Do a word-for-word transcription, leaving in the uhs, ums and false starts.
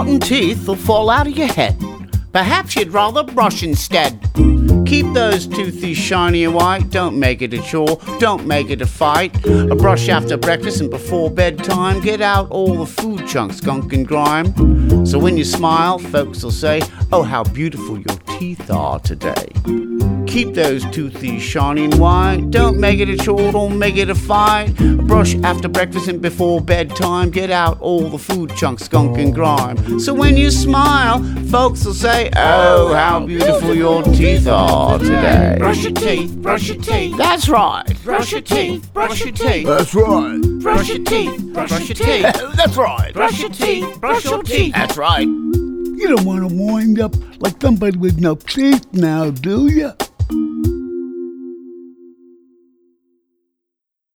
rotten teeth will fall out of your head. Perhaps you'd rather brush instead. Keep those toothies shiny and white. Don't make it a chore, don't make it a fight. A brush after breakfast and before bedtime. Get out all the food chunks, gunk and grime. So when you smile, folks will say, oh, how beautiful your teeth are today. Keep those toothies shiny and white. Don't make it a chore, don't make it a fight. A brush after breakfast and before bedtime. Get out all the food chunks, gunk and grime. So when you smile, folks will say, oh, how beautiful your teeth are today. Brush your teeth, brush your teeth. That's right. Brush your teeth, brush your teeth. That's right. Brush your teeth, brush your teeth. That's right. Brush your teeth, brush your teeth. That's right. You don't want to wind up like somebody with no teeth now, do you?